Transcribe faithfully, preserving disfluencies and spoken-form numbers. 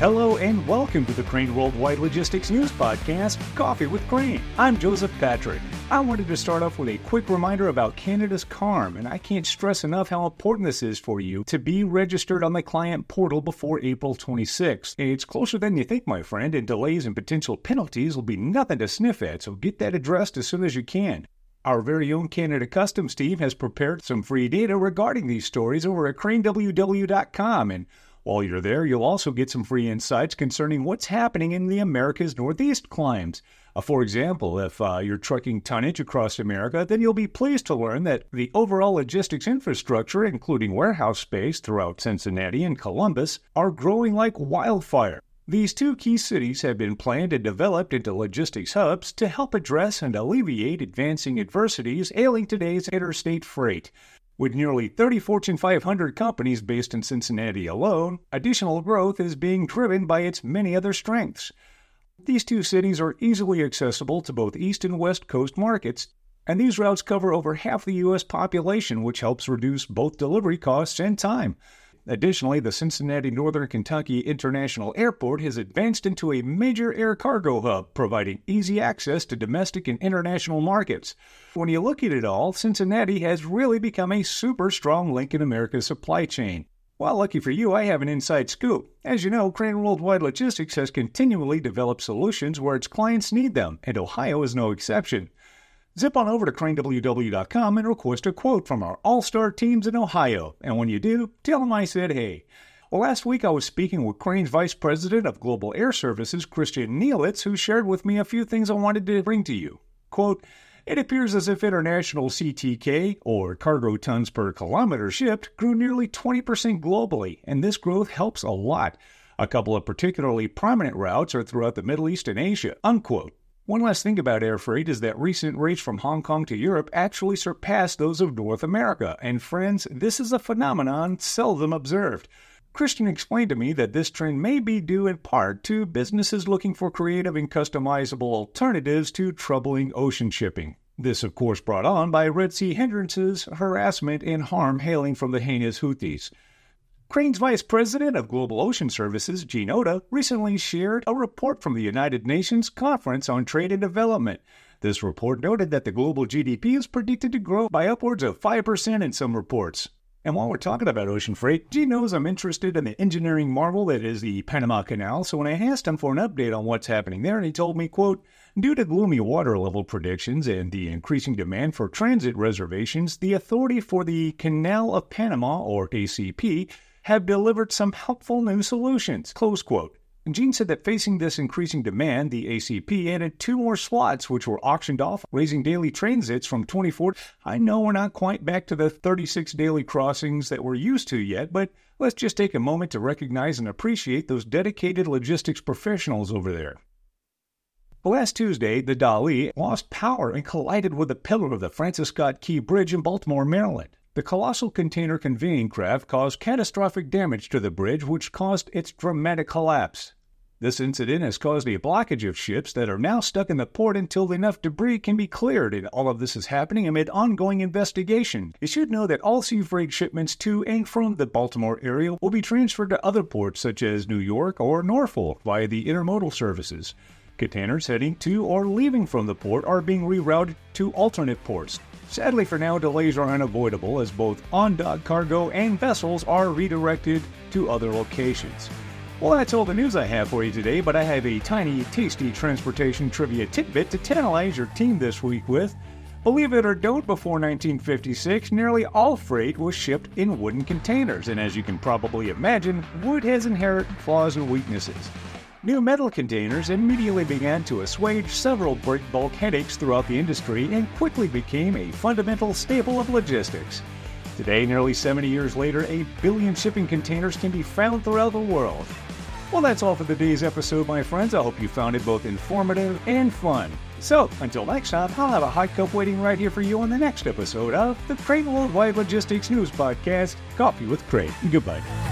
Hello and welcome to the Crane Worldwide Logistics News Podcast, Coffee with Crane. I'm Joseph Patrick. I wanted to start off with a quick reminder about Canada's C A R M, and I can't stress enough how important this is for you to be registered on the client portal before April twenty-sixth. It's closer than you think, my friend, and delays and potential penalties will be nothing to sniff at, so get that addressed as soon as you can. Our very own Canada Customs team has prepared some free data regarding these stories over at crane w w dot com, and while you're there, you'll also get some free insights concerning what's happening in the America's Northeast climes. Uh, for example, if uh, you're trucking tonnage across America, then you'll be pleased to learn that the overall logistics infrastructure, including warehouse space throughout Cincinnati and Columbus, are growing like wildfire. These two key cities have been planned and developed into logistics hubs to help address and alleviate advancing adversities ailing today's interstate freight. With nearly thirty Fortune five hundred companies based in Cincinnati alone, additional growth is being driven by its many other strengths. These two cities are easily accessible to both East and West Coast markets, and these routes cover over half the U S population, which helps reduce both delivery costs and time. Additionally, the Cincinnati Northern Kentucky International Airport has advanced into a major air cargo hub, providing easy access to domestic and international markets. When you look at it all, Cincinnati has really become a super strong link in America's supply chain. Well, lucky for you, I have an inside scoop. As you know, Crane Worldwide Logistics has continually developed solutions where its clients need them, and Ohio is no exception. Zip on over to crane w w dot com and request a quote from our all-star teams in Ohio. And when you do, tell them I said hey. Well, last week I was speaking with Crane's Vice President of Global Air Services, Christian Neelitz, who shared with me a few things I wanted to bring to you. Quote, it appears as if international C T K, or cargo tons per kilometer shipped, grew nearly twenty percent globally, and this growth helps a lot. A couple of particularly prominent routes are throughout the Middle East and Asia, unquote. One last thing about air freight is that recent rates from Hong Kong to Europe actually surpassed those of North America, and friends, this is a phenomenon seldom observed. Christian explained to me that this trend may be due in part to businesses looking for creative and customizable alternatives to troubling ocean shipping. This, of course, brought on by Red Sea hindrances, harassment, and harm hailing from the heinous Houthis. Crane's Vice President of Global Ocean Services, Gene Oda, recently shared a report from the United Nations Conference on Trade and Development. This report noted that the global G D P is predicted to grow by upwards of five percent in some reports. And while we're talking about ocean freight, Gene knows I'm interested in the engineering marvel that is the Panama Canal, so when I asked him for an update on what's happening there, he told me, quote, due to gloomy water level predictions and the increasing demand for transit reservations, the Authority for the Canal of Panama, or A C P, have delivered some helpful new solutions, close quote. And Gene said that facing this increasing demand, the A C P added two more slots which were auctioned off, raising daily transits from twenty-four. I know we're not quite back to the thirty-six daily crossings that we're used to yet, but let's just take a moment to recognize and appreciate those dedicated logistics professionals over there. Last Tuesday, the Dali lost power and collided with a pillar of the Francis Scott Key Bridge in Baltimore, Maryland. The colossal container conveying craft caused catastrophic damage to the bridge, which caused its dramatic collapse. This incident has caused a blockage of ships that are now stuck in the port until enough debris can be cleared, and all of this is happening amid ongoing investigation. You should know that all sea freight shipments to and from the Baltimore area will be transferred to other ports such as New York or Norfolk via the intermodal services. Containers heading to or leaving from the port are being rerouted to alternate ports. Sadly for now, delays are unavoidable as both on-dock cargo and vessels are redirected to other locations. Well, that's all the news I have for you today, but I have a tiny, tasty transportation trivia tidbit to tantalize your team this week with. Believe it or don't, before nineteen fifty-six, nearly all freight was shipped in wooden containers, and as you can probably imagine, wood has inherent flaws and weaknesses. New metal containers immediately began to assuage several break bulk headaches throughout the industry and quickly became a fundamental staple of logistics. Today, nearly seventy years later, a billion shipping containers can be found throughout the world. Well, that's all for today's episode, my friends. I hope you found it both informative and fun. So, until next time, I'll have a hot cup waiting right here for you on the next episode of the Crane Worldwide Logistics News Podcast, Coffee with Crane. Goodbye.